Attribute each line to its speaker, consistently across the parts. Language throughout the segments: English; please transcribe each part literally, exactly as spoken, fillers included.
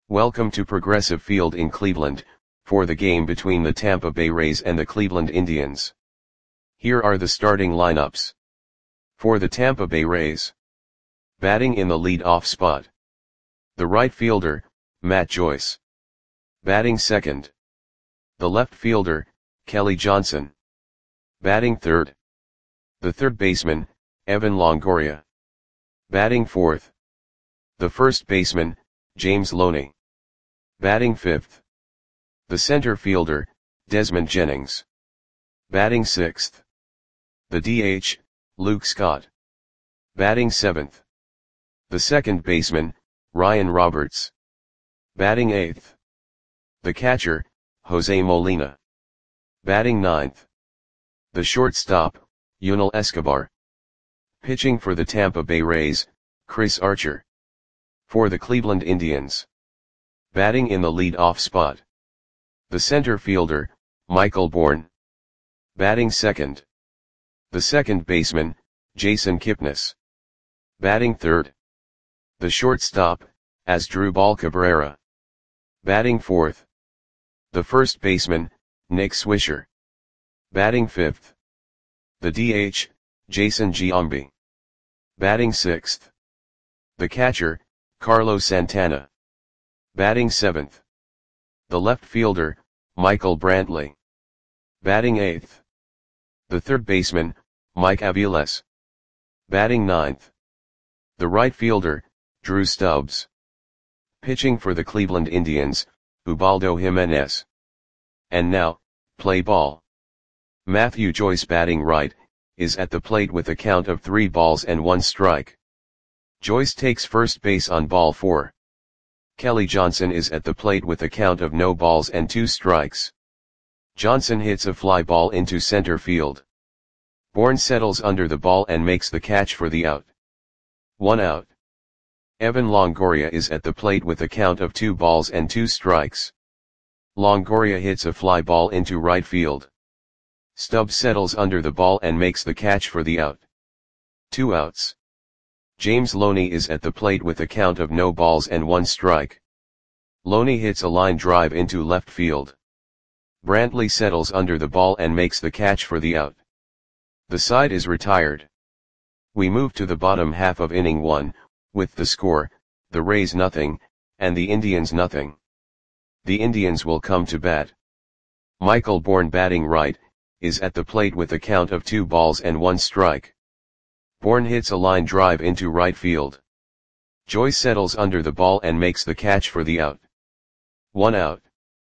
Speaker 1: Welcome to Progressive Field in Cleveland, for the game between the Tampa Bay Rays and the Cleveland Indians. Here are the starting lineups. For the Tampa Bay Rays. Batting in the lead-off spot. The right fielder, Matt Joyce. Batting second. The left fielder, Kelly Johnson. Batting third. The third baseman, Evan Longoria. Batting fourth. The first baseman, James Loney. Batting fifth. The center fielder, Desmond Jennings. Batting sixth. The D H, Luke Scott. Batting seventh. The second baseman, Ryan Roberts. Batting eighth. The catcher, Jose Molina. Batting ninth. The shortstop, Yunel Escobar. Pitching for the Tampa Bay Rays, Chris Archer. For the Cleveland Indians. Batting in the lead-off spot. The center fielder, Michael Bourn. Batting second. The second baseman, Jason Kipnis. Batting third. The shortstop, Asdrubal Cabrera. Batting fourth. The first baseman, Nick Swisher. Batting fifth. The D H, Jason Giambi. Batting sixth. The catcher, Carlos Santana. Batting seventh. The left fielder, Michael Brantley. Batting eighth. The third baseman, Mike Aviles. Batting ninth. The right fielder, Drew Stubbs. Pitching for the Cleveland Indians, Ubaldo Jimenez. And now, play ball. Matthew Joyce batting right, is at the plate with a count of three balls and one strike. Joyce takes first base on ball four. Kelly Johnson is at the plate with a count of no balls and two strikes. Johnson hits a fly ball into center field. Bourn settles under the ball and makes the catch for the out. One out. Evan Longoria is at the plate with a count of two balls and two strikes. Longoria hits a fly ball into right field. Stubbs settles under the ball and makes the catch for the out. Two outs. James Loney is at the plate with a count of no balls and one strike. Loney hits a line drive into left field. Brantley settles under the ball and makes the catch for the out. The side is retired. We move to the bottom half of inning one, with the score, the Rays nothing, and the Indians nothing. The Indians will come to bat. Michael Bourn batting right, is at the plate with a count of two balls and one strike. Bourn hits a line drive into right field. Joyce settles under the ball and makes the catch for the out. One out.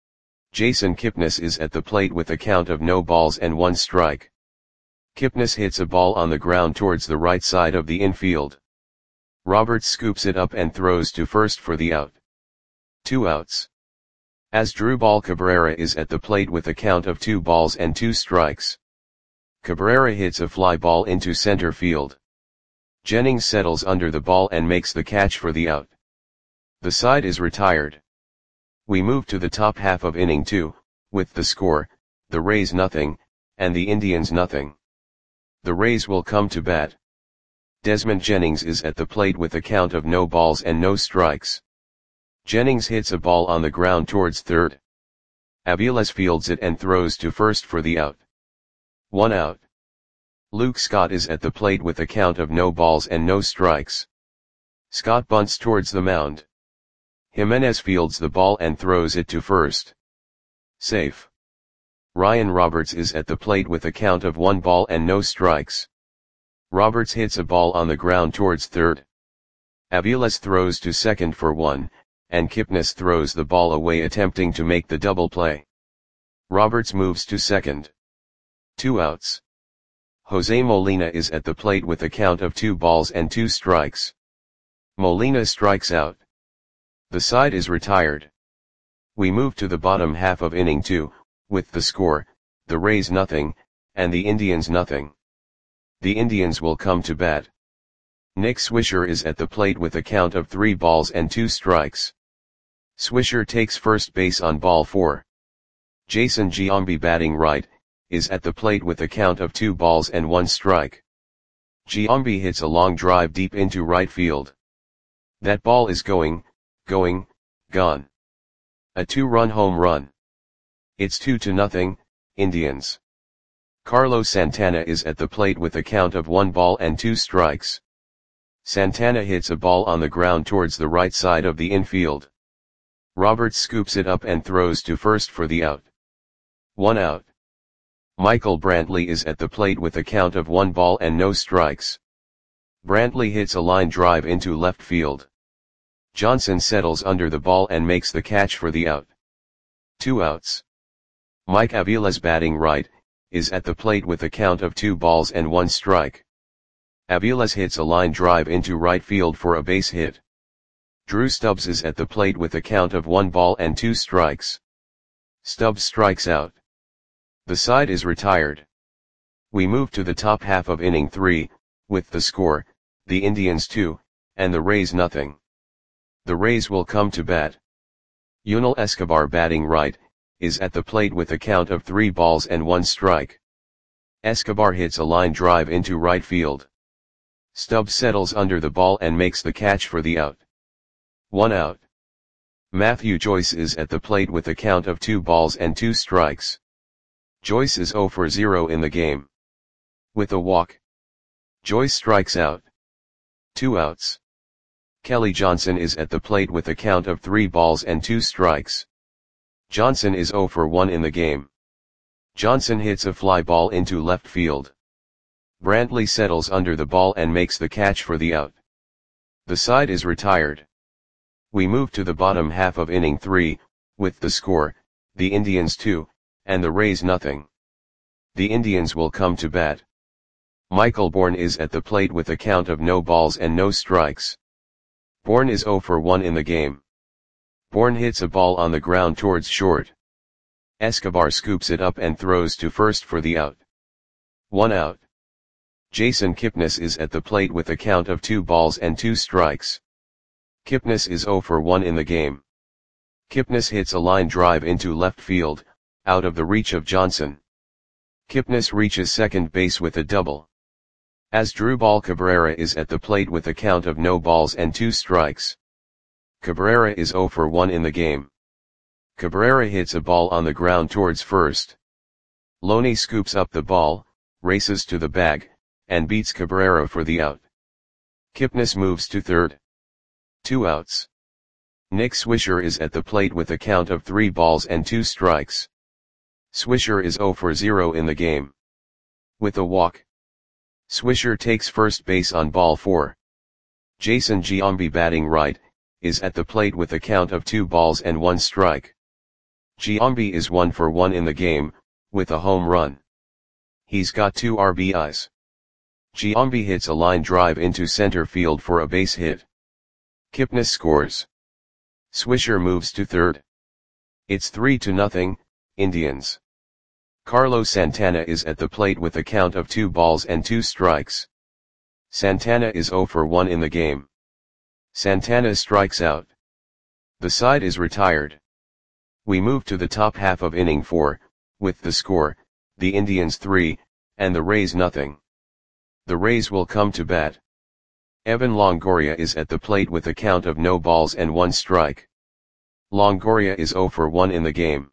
Speaker 1: Jason Kipnis is at the plate with a count of no balls and one strike. Kipnis hits a ball on the ground towards the right side of the infield. Roberts scoops it up and throws to first for the out. Two outs. Asdrubal Cabrera is at the plate with a count of two balls and two strikes. Cabrera hits a fly ball into center field. Jennings settles under the ball and makes the catch for the out. The side is retired. We move to the top half of inning two, with the score, the Rays nothing, and the Indians nothing. The Rays will come to bat. Desmond Jennings is at the plate with a count of no balls and no strikes. Jennings hits a ball on the ground towards third. Aviles fields it and throws to first for the out. One out. Luke Scott is at the plate with a count of no balls and no strikes. Scott bunts towards the mound. Jimenez fields the ball and throws it to first. Safe. Ryan Roberts is at the plate with a count of one ball and no strikes. Roberts hits a ball on the ground towards third. Aviles throws to second for one, and Kipnis throws the ball away attempting to make the double play. Roberts moves to second. Two outs. Jose Molina is at the plate with a count of two balls and two strikes. Molina strikes out. The side is retired. We move to the bottom half of inning two, with the score, the Rays nothing, and the Indians nothing. The Indians will come to bat. Nick Swisher is at the plate with a count of three balls and two strikes. Swisher takes first base on ball four. Jason Giambi batting right, is at the plate with a count of two balls and one strike. Giambi hits a long drive deep into right field. That ball is going, going, gone. A two-run home run. It's two to nothing, Indians. Carlos Santana is at the plate with a count of one ball and two strikes. Santana hits a ball on the ground towards the right side of the infield. Roberts scoops it up and throws to first for the out. One out. Michael Brantley is at the plate with a count of one ball and no strikes. Brantley hits a line drive into left field. Johnson settles under the ball and makes the catch for the out. Two outs. Mike Aviles, batting right, is at the plate with a count of two balls and one strike. Aviles hits a line drive into right field for a base hit. Drew Stubbs is at the plate with a count of one ball and two strikes. Stubbs strikes out. The side is retired. We move to the top half of inning three, with the score, the Indians two, and the Rays nothing. The Rays will come to bat. Yunel Escobar, batting right, is at the plate with a count of three balls and one strike. Escobar hits a line drive into right field. Stubbs settles under the ball and makes the catch for the out. One out. Matthew Joyce is at the plate with a count of two balls and two strikes. Joyce is zero for zero in the game. With a walk, Joyce strikes out. Two outs. Kelly Johnson is at the plate with a count of three balls and two strikes. Johnson is zero for one in the game. Johnson hits a fly ball into left field. Brantley settles under the ball and makes the catch for the out. The side is retired. We move to the bottom half of inning three, with the score, the Indians two, and the Rays nothing. The Indians will come to bat. Michael Bourne is at the plate with a count of no balls and no strikes. Bourne is zero for one in the game. Bourne hits a ball on the ground towards short. Escobar scoops it up and throws to first for the out. One out. Jason Kipnis is at the plate with a count of two balls and two strikes. Kipnis is zero for one in the game. Kipnis hits a line drive into left field, out of the reach of Johnson. Kipnis reaches second base with a double. Asdrubal Cabrera is at the plate with a count of no balls and two strikes. Cabrera is zero for one in the game. Cabrera hits a ball on the ground towards first. Loney scoops up the ball, races to the bag, and beats Cabrera for the out. Kipnis moves to third. Two outs. Nick Swisher is at the plate with a count of three balls and two strikes. Swisher is zero for zero in the game. With a walk, Swisher takes first base on ball four. Jason Giambi, batting right, is at the plate with a count of two balls and one strike. Giambi is one for one in the game, with a home run. He's got two R B Is. Giambi hits a line drive into center field for a base hit. Kipnis scores. Swisher moves to third. It's three to nothing, Indians. Carlos Santana is at the plate with a count of two balls and two strikes. Santana is zero for one in the game. Santana strikes out. The side is retired. We move to the top half of inning four, with the score, the Indians three, and the Rays nothing. The Rays will come to bat. Evan Longoria is at the plate with a count of no balls and one strike. Longoria is zero for one in the game.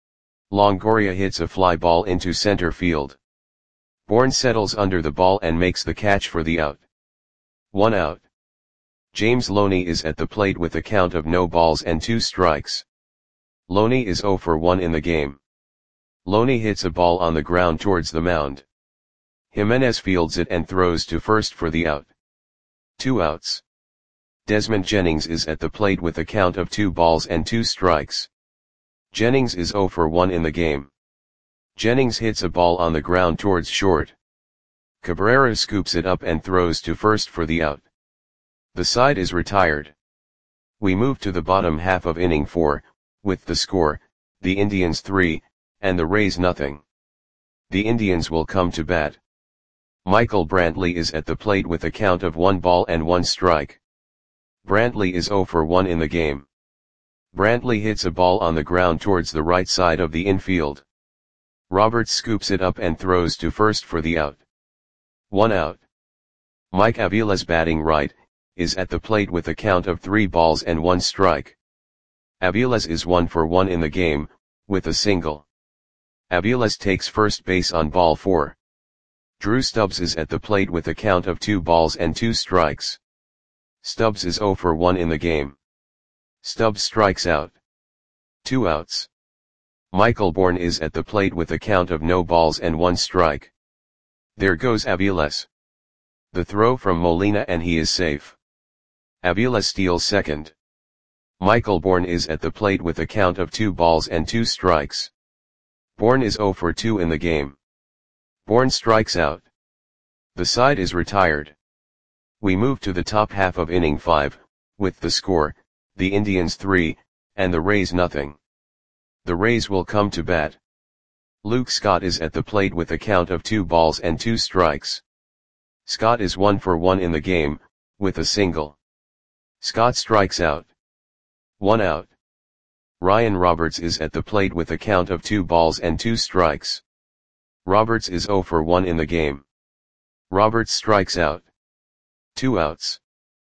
Speaker 1: Longoria hits a fly ball into center field. Bourne settles under the ball and makes the catch for the out. One out. James Loney is at the plate with a count of no balls and two strikes. Loney is zero for one in the game. Loney hits a ball on the ground towards the mound. Jimenez fields it and throws to first for the out. Two outs. Desmond Jennings is at the plate with a count of two balls and two strikes. Jennings is zero for one in the game. Jennings hits a ball on the ground towards short. Cabrera scoops it up and throws to first for the out. The side is retired. We move to the bottom half of inning four, with the score, the Indians three, and the Rays nothing. The Indians will come to bat. Michael Brantley is at the plate with a count of one ball and one strike. Brantley is zero for one in the game. Brantley hits a ball on the ground towards the right side of the infield. Roberts scoops it up and throws to first for the out. One out. Mike Aviles, batting right, is at the plate with a count of three balls and one strike. Aviles is one for one in the game, with a single. Aviles takes first base on ball four. Drew Stubbs is at the plate with a count of two balls and two strikes. Stubbs is zero for one in the game. Stubbs strikes out. Two outs. Michael Bourn is at the plate with a count of no balls and one strike. There goes Aviles. The throw from Molina and he is safe. Aviles steals second. Michael Bourn is at the plate with a count of two balls and two strikes. Bourn is zero for two in the game. Bourn strikes out. The side is retired. We move to the top half of inning five, with the score, the Indians three, and the Rays nothing. The Rays will come to bat. Luke Scott is at the plate with a count of two balls and two strikes. Scott is one for one in the game, with a single. Scott strikes out. One out. Ryan Roberts is at the plate with a count of two balls and two strikes. Roberts is zero for one in the game. Roberts strikes out. Two outs.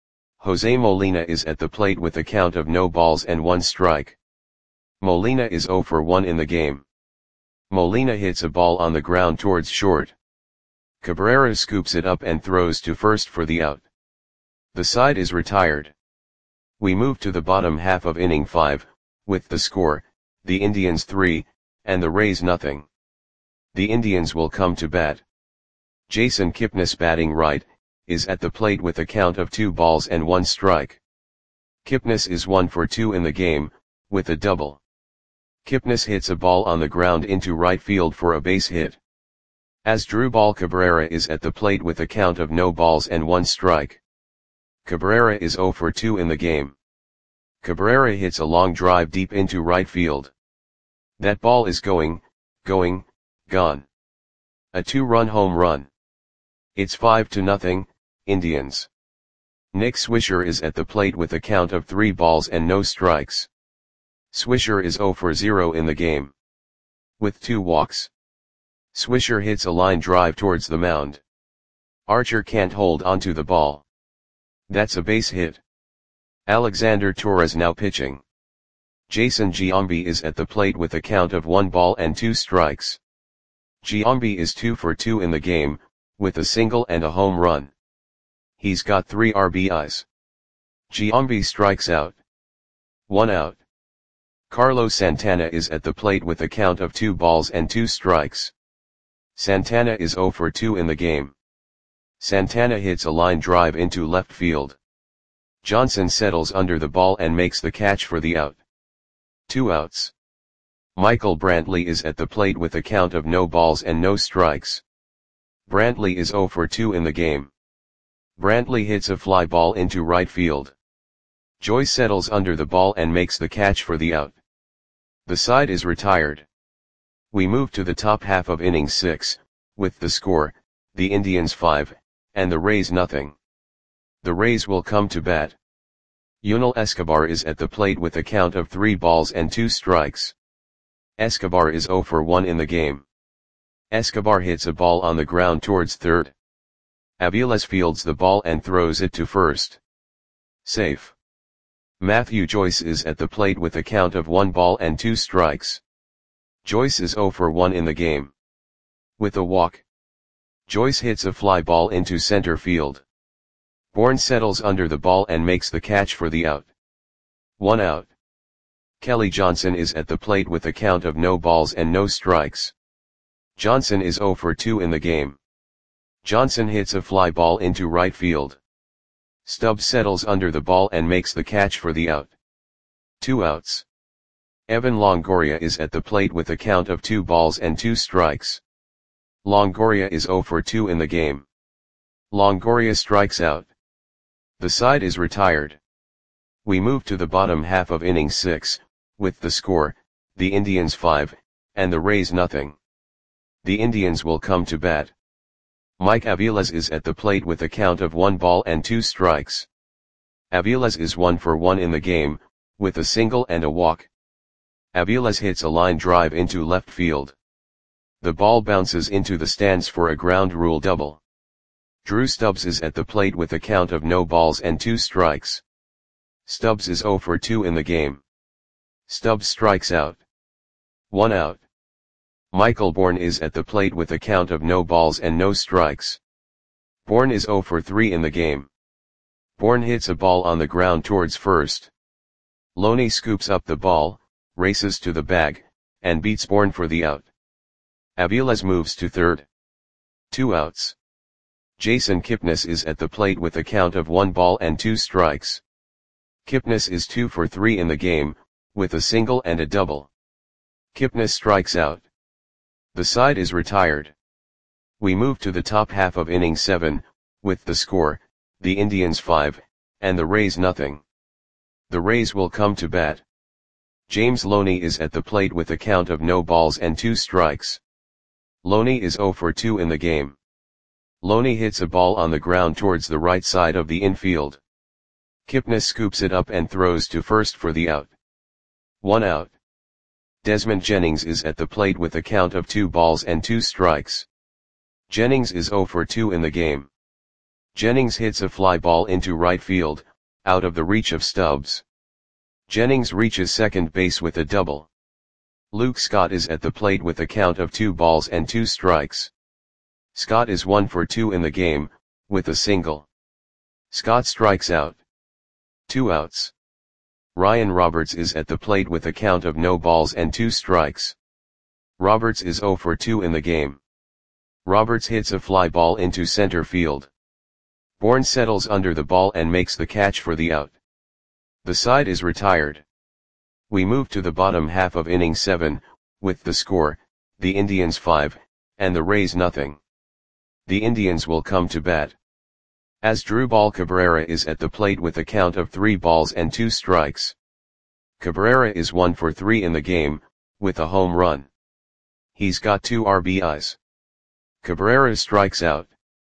Speaker 1: Jose Molina is at the plate with a count of no balls and one strike. Molina is zero for one in the game. Molina hits a ball on the ground towards short. Cabrera scoops it up and throws to first for the out. The side is retired. We move to the bottom half of inning five, with the score, the Indians three, and the Rays nothing. The Indians will come to bat. Jason Kipnis, batting right, is at the plate with a count of two balls and one strike. Kipnis is one for two in the game, with a double. Kipnis hits a ball on the ground into right field for a base hit. Asdrubal Cabrera is at the plate with a count of no balls and one strike. Cabrera is zero for two in the game. Cabrera hits a long drive deep into right field. That ball is going, going, gone. A two-run home run. It's five to nothing, Indians. Nick Swisher is at the plate with a count of three balls and no strikes. Swisher is zero for zero in the game. With two walks. Swisher hits a line drive towards the mound. Archer can't hold onto the ball. That's a base hit. Alexander Torres now pitching. Jason Giambi is at the plate with a count of one ball and two strikes. Giambi is two for two in the game, with a single and a home run. He's got three R B Is. Giambi strikes out. One out. Carlos Santana is at the plate with a count of two balls and two strikes. Santana is zero for two in the game. Santana hits a line drive into left field. Johnson settles under the ball and makes the catch for the out. Two outs. Michael Brantley is at the plate with a count of no balls and no strikes. Brantley is zero for two in the game. Brantley hits a fly ball into right field. Joyce settles under the ball and makes the catch for the out. The side is retired. We move to the top half of inning six, with the score, the Indians five, and the Rays nothing. The Rays will come to bat. Yunel Escobar is at the plate with a count of three balls and two strikes. Escobar is zero for one in the game. Escobar hits a ball on the ground towards third. Aviles fields the ball and throws it to first. Safe. Matthew Joyce is at the plate with a count of one ball and two strikes. Joyce is zero for one in the game. With a walk. Joyce hits a fly ball into center field. Bourn settles under the ball and makes the catch for the out. One out. Kelly Johnson is at the plate with a count of no balls and no strikes. Johnson is zero for two in the game. Johnson hits a fly ball into right field. Stubbs settles under the ball and makes the catch for the out. Two outs. Evan Longoria is at the plate with a count of two balls and two strikes. Longoria is zero for two in the game. Longoria strikes out. The side is retired. We move to the bottom half of inning six, with the score, the Indians five, and the Rays nothing. The Indians will come to bat. Mike Aviles is at the plate with a count of one ball and two strikes. Aviles is one for one in the game, with a single and a walk. Aviles hits a line drive into left field. The ball bounces into the stands for a ground rule double. Drew Stubbs is at the plate with a count of no balls and two strikes. Stubbs is zero for two in the game. Stubbs strikes out. One out. Michael Bourne is at the plate with a count of no balls and no strikes. Bourne is oh for three in the game. Bourne hits a ball on the ground towards first. Loney scoops up the ball, races to the bag, and beats Bourne for the out. Aviles moves to third. Two outs. Jason Kipnis is at the plate with a count of one ball and two strikes. Kipnis is two for three in the game, with a single and a double. Kipnis strikes out. The side is retired. We move to the top half of inning seven, with the score, the Indians five, and the Rays nothing. The Rays will come to bat. James Loney is at the plate with a count of no balls and two strikes. Loney is oh for two in the game. Loney hits a ball on the ground towards the right side of the infield. Kipnis scoops it up and throws to first for the out. One out. Desmond Jennings is at the plate with a count of two balls and two strikes. Jennings is oh for two in the game. Jennings hits a fly ball into right field, out of the reach of Stubbs. Jennings reaches second base with a double. Luke Scott is at the plate with a count of two balls and two strikes. Scott is one for two in the game, with a single. Scott strikes out. Two outs. Ryan Roberts is at the plate with a count of no balls and two strikes. Roberts is oh for two in the game. Roberts hits a fly ball into center field. Bourne settles under the ball and makes the catch for the out. The side is retired. We move to the bottom half of inning seven, with the score, the Indians five, and the Rays nothing. The Indians will come to bat. Asdrubal Cabrera is at the plate with a count of three balls and two strikes. Cabrera is one for three in the game, with a home run. He's got two R B Is. Cabrera strikes out.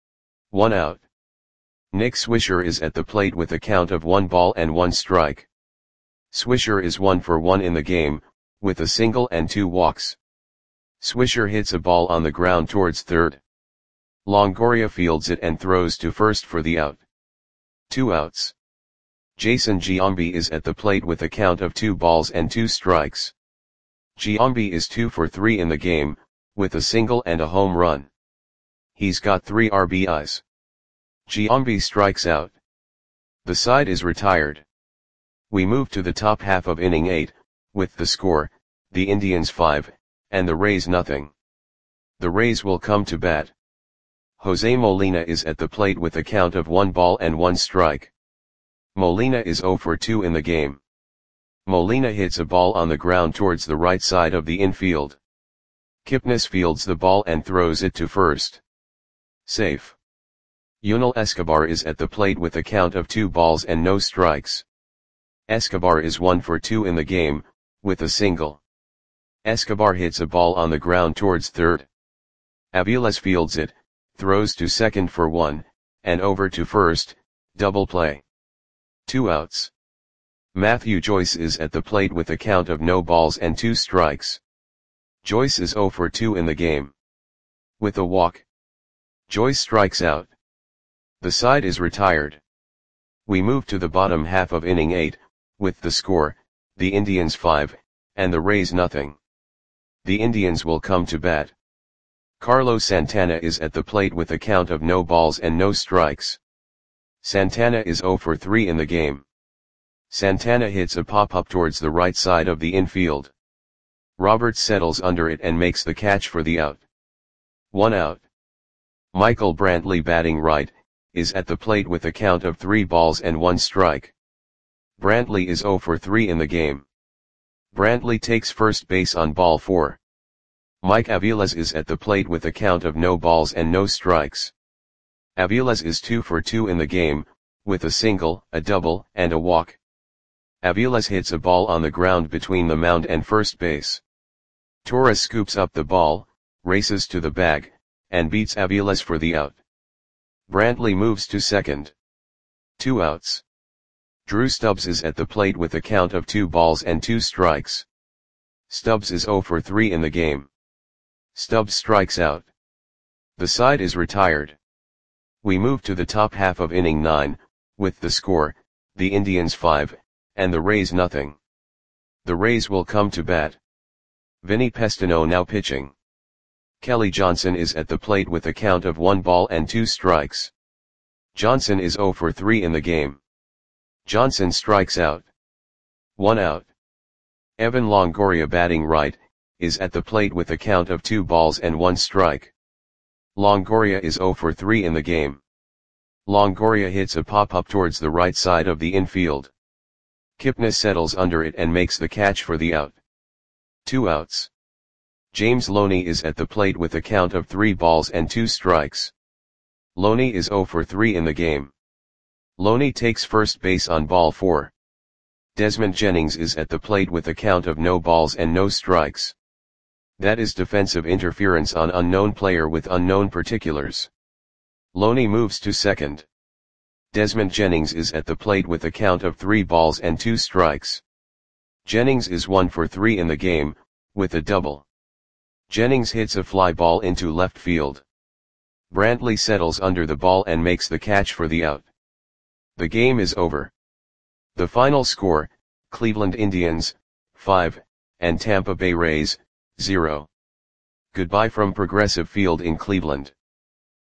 Speaker 1: One out. Nick Swisher is at the plate with a count of one ball and one strike. Swisher is one for one in the game, with a single and two walks. Swisher hits a ball on the ground towards third. Longoria fields it and throws to first for the out. Two outs. Jason Giambi is at the plate with a count of two balls and two strikes. Giambi is two for three in the game, with a single and a home run. He's got three R B Is. Giambi strikes out. The side is retired. We move to the top half of inning eight, with the score, the Indians five, and the Rays nothing. The Rays will come to bat. Jose Molina is at the plate with a count of one ball and one strike. Molina is oh for two in the game. Molina hits a ball on the ground towards the right side of the infield. Kipnis fields the ball and throws it to first. Safe. Yunel Escobar is at the plate with a count of two balls and no strikes. Escobar is one for two in the game, with a single. Escobar hits a ball on the ground towards third. Aviles fields it, throws to second for one, and over to first, double play. Two outs. Matthew Joyce is at the plate with a count of no balls and two strikes. Joyce is oh for two in the game. With a walk. Joyce strikes out. The side is retired. We move to the bottom half of inning eight, with the score, the Indians five, and the Rays nothing. The Indians will come to bat. Carlos Santana is at the plate with a count of no balls and no strikes. Santana is oh for three in the game. Santana hits a pop-up towards the right side of the infield. Roberts settles under it and makes the catch for the out. One out. Michael Brantley, batting right, is at the plate with a count of three balls and one strike. Brantley is oh for three in the game. Brantley takes first base on ball four. Mike Aviles is at the plate with a count of no balls and no strikes. Aviles is two for two in the game, with a single, a double, and a walk. Aviles hits a ball on the ground between the mound and first base. Torres scoops up the ball, races to the bag, and beats Aviles for the out. Brantley moves to second. Two outs. Drew Stubbs is at the plate with a count of two balls and two strikes. Stubbs is oh for three in the game. Stubbs strikes out. The side is retired. We move to the top half of inning nine, with the score, the Indians five, and the Rays nothing. The Rays will come to bat. Vinny Pestano now pitching. Kelly Johnson is at the plate with a count of one ball and two strikes. Johnson is zero for three in the game. Johnson strikes out. One out. Evan Longoria batting right, is at the plate with a count of two balls and one strike. Longoria is zero for three in the game. Longoria hits a pop-up towards the right side of the infield. Kipnis settles under it and makes the catch for the out. Two outs. James Loney is at the plate with a count of three balls and two strikes. Loney is zero for three in the game. Loney takes first base on ball four. Desmond Jennings is at the plate with a count of no balls and no strikes. That is defensive interference on unknown player with unknown particulars. Loney moves to second. Desmond Jennings is at the plate with a count of three balls and two strikes. Jennings is one for three in the game, with a double. Jennings hits a fly ball into left field. Brantley settles under the ball and makes the catch for the out. The game is over. The final score, Cleveland Indians, five, and Tampa Bay Rays, zero. Goodbye from Progressive Field in Cleveland.